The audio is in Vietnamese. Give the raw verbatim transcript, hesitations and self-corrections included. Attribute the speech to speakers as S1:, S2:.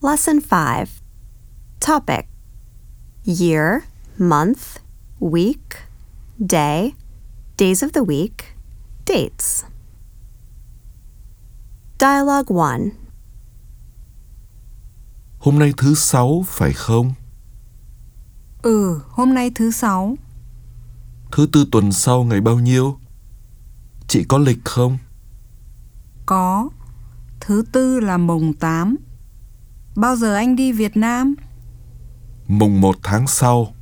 S1: Lesson five. Topic: year, month, week, day, days of the week, dates. Dialogue one.
S2: Hôm nay thứ sáu phải không?
S3: Ừ, hôm nay thứ sáu.
S2: Thứ tư tuần sau ngày bao nhiêu? Chị có lịch không?
S3: Có. Thứ tư là mùng tám. Bao giờ anh đi Việt Nam?
S2: Mùng một tháng sau.